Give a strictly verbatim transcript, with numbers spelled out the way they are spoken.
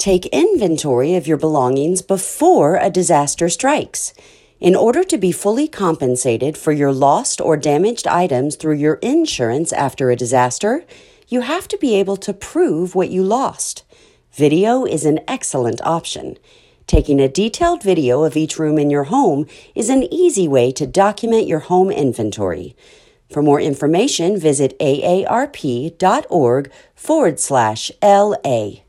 Take inventory of your belongings before a disaster strikes. In order to be fully compensated for your lost or damaged items through your insurance after a disaster, you have to be able to prove what you lost. Video is an excellent option. Taking a detailed video of each room in your home is an easy way to document your home inventory. For more information, visit aarp.org forward slash LA.